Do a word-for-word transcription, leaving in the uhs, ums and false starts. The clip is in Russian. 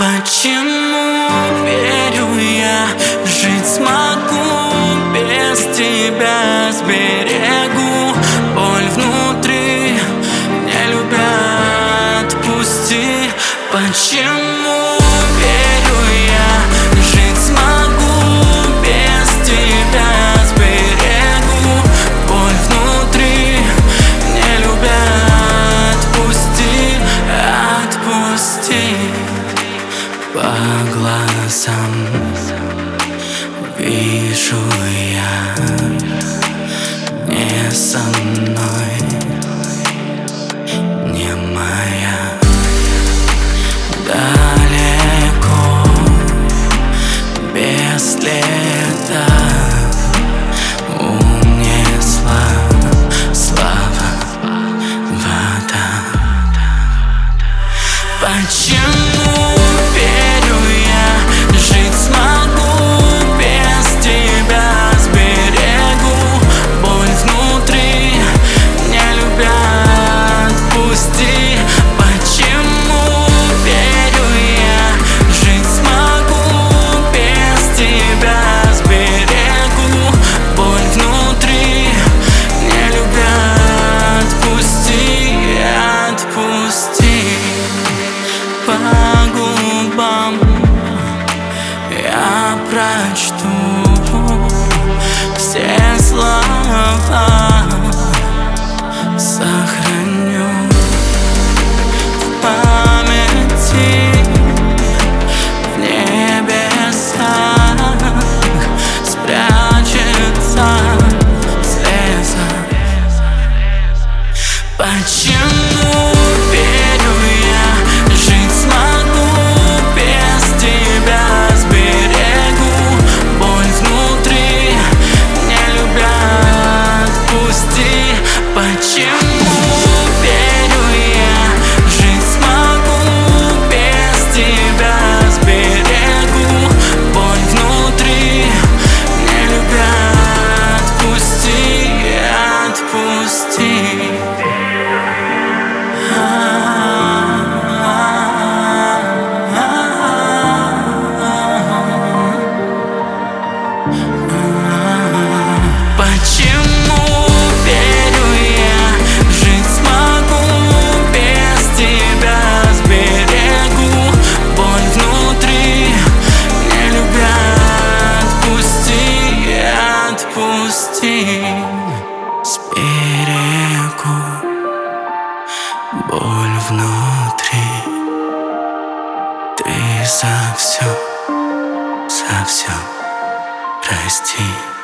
Почему верю я, жить смогу без тебя, сберегу боль внутри, не любя, отпусти. Почему верю я, жить смогу без тебя, сберегу боль внутри, не любя, отпусти, отпусти. По глазам вижу я, не со мной, не моя. Далеко, без следа унесла слава вода. Почему верю я, жить смогу без тебя, сберегу боль внутри, не любя, отпусти. Почему верю я, жить смогу без тебя, сберегу боль внутри, не любя, отпусти, отпусти. По губам я прочту все слова, сохраню в памяти, в небесах спрячется слеза. Почему верю я, жить смогу без тебя, сберегу боль внутри, не любя, отпусти. Почему верю я, жить смогу без тебя, сберегу боль внутри, не любя, отпусти, отпусти. Почему верю я, жить смогу без тебя, сберегу боль внутри, не любя, отпусти, отпусти. Сберегу боль внутри, ты за все, за все прости.